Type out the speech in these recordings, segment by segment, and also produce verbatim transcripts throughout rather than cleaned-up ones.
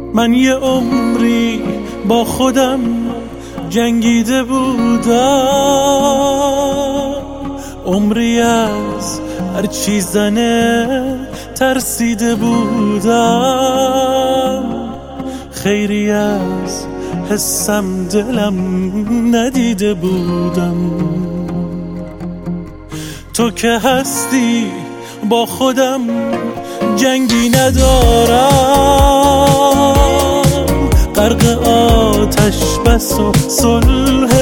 من یه عمری با خودم جنگیده بودم، عمری از هر چی زنه ترسیده بودم، خیری از حسم دلم ندیده بودم. تو که هستی با خودم جنگی ندارم، غرق آتش بس و صلح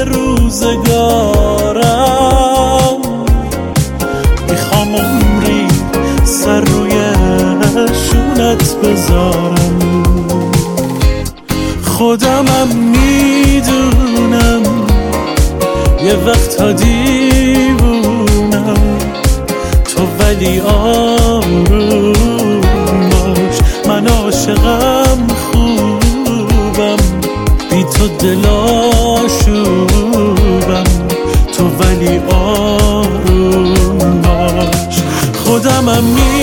روزگارم. میخوام عمری سر روی شونت بذارم، خودمم میدونم یه وقتا دیوونم، تو ولی آروم باش، من عاشقم خوبم، بی تو دلاشوبم، تو ولی آروم باش. خودمم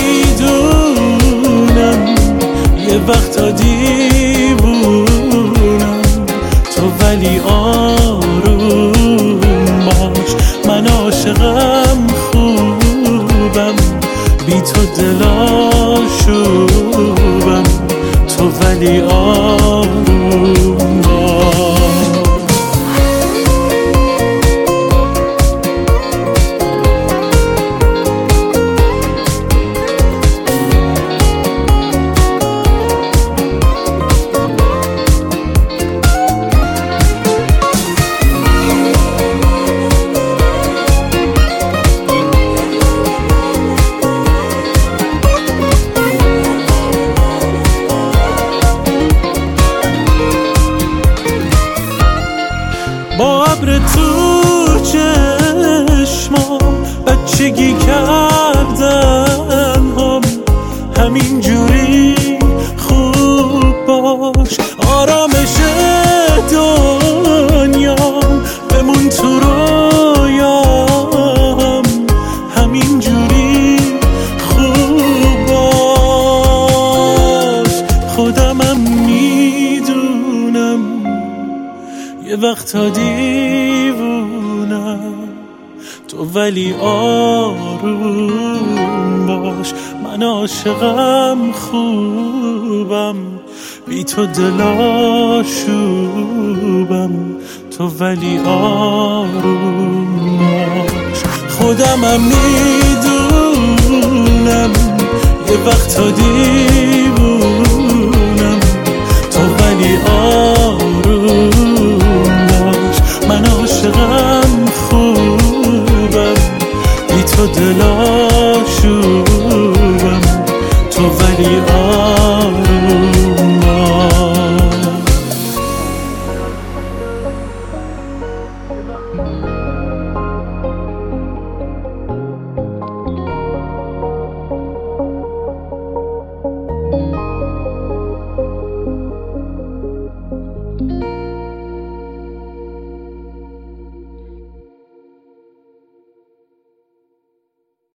میدونم یه وقتا دیوونم، تو ولی آروم باش، من عاشقم خوبم، بی تو دلاشوبم، تو ولی آروم باش. با ابر تو چشمام بچگی کردن هم، همین جوری خوب باش، آرامش دنیام بمون تو رویام، همین جوری خوب باش. خودمم میدونم یه وقتا دیوونم، تو ولی آروم باش، من عاشقم خوبم، بی تو دلاشوبم، تو ولی آروم باش. خودمم میدونم یه وقتا دیوونم،